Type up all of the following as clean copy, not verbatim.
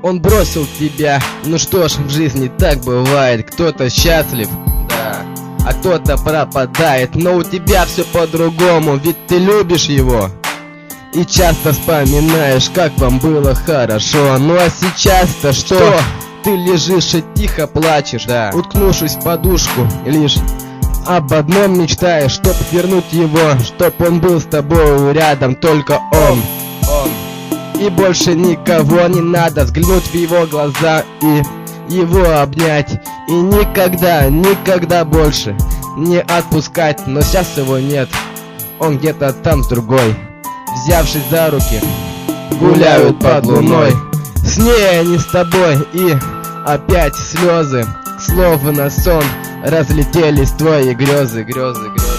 Он бросил тебя. Ну что ж, в жизни так бывает. Кто-то счастлив, да, а кто-то пропадает. Но у тебя все по-другому, ведь ты любишь его и часто вспоминаешь, как вам было хорошо. Ну а сейчас-то что? Ты лежишь и тихо плачешь, да, уткнувшись в подушку, лишь об одном мечтаешь, чтоб вернуть его, чтоб он был с тобой рядом, только он. И больше никого не надо, взглянуть в его глаза и его обнять. И никогда, никогда больше не отпускать. Но сейчас его нет, он где-то там с другой, взявшись за руки, гуляют под луной. С ней они с тобой, и опять слезы, словно сон, разлетелись твои грезы, грезы, грезы.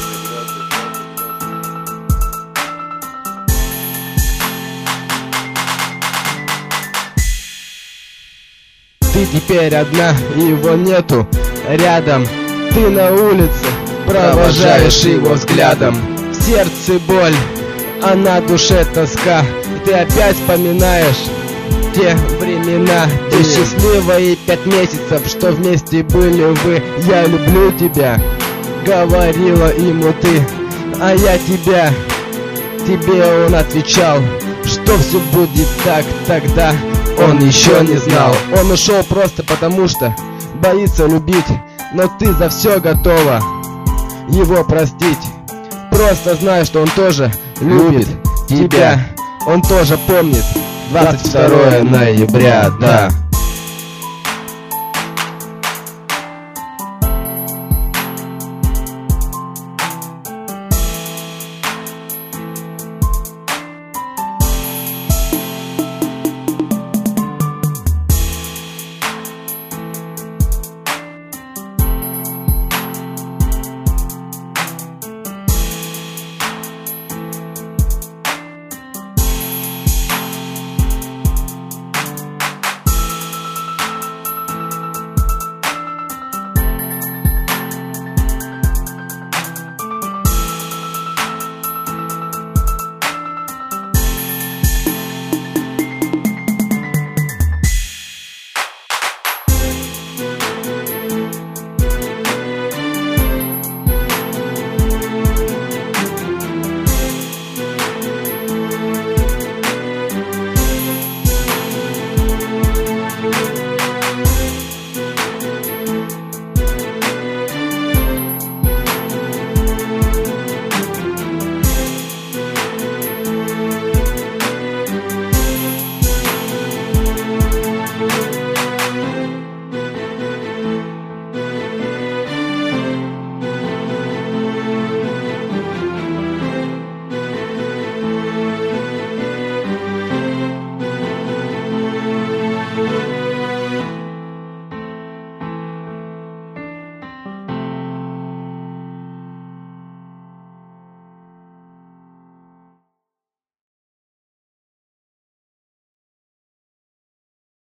Ты теперь одна, и его нету рядом. Ты на улице провожаешь его взглядом. В сердце боль, а на душе тоска. И ты опять вспоминаешь те времена, те счастливые 5 месяцев, что вместе были вы. Я люблю тебя, говорила ему ты, а я тебя. Тебе он отвечал, что все будет так. Тогда он еще не знал. Он ушел просто потому, что боится любить. Но ты за все готова его простить. Просто знай, что он тоже любит тебя. Он тоже помнит 22 ноября, да.